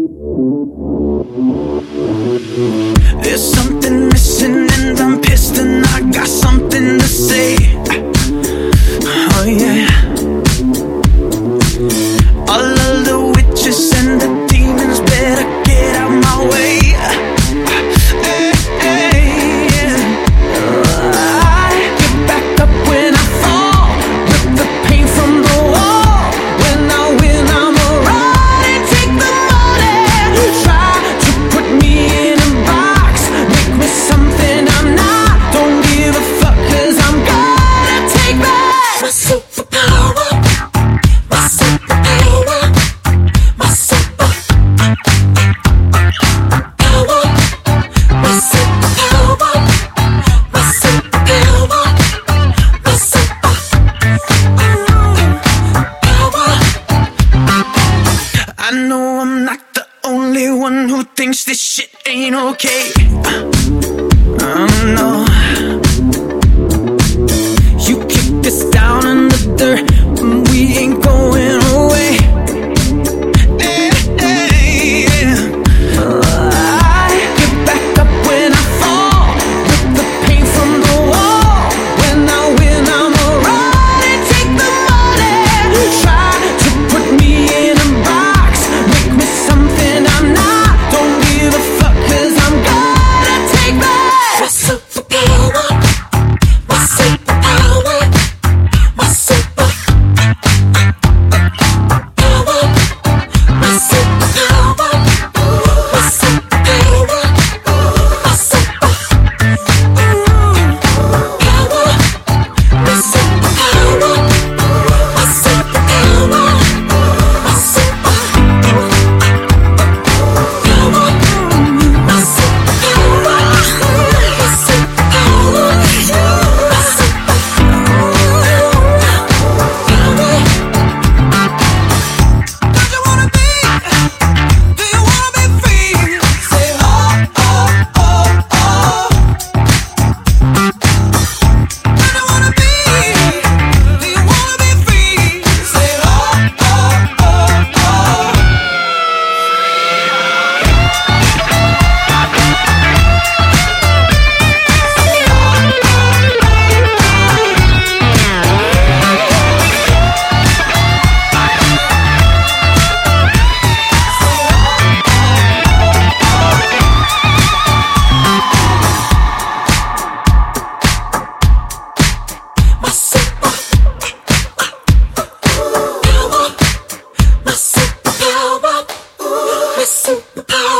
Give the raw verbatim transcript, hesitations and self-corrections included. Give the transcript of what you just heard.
There's something missing and I'm pissed and I got something to say. Oh yeah. All of the witches and the demons better get out my way. Hey, hey, yeah. I get back up when I fall, with the pain from the wall. When I win, I'm alright and take the money. Try to put me in a box, make me something I'm not. Don't give a fuck, cause I'm gonna take back my superpower. My superpower. My superpower. My superpower. My superpower. My superpower. I know I'm not the only one who thinks this shit ain't okay. Oh no. You kicked us down in the dirt, we ain't going away. Hey, hey, yeah. I get back up when I fall, with the pain from the wall. When I win, I'm alright and take the money. Try to put me in a box, make me something I'm not. Don't give a fuck, cause I'm gonna take back my superpower. My superpower. My superpower. My superpower. My superpower. My superpower. My superpower. My superpower. My superpower. My superpower.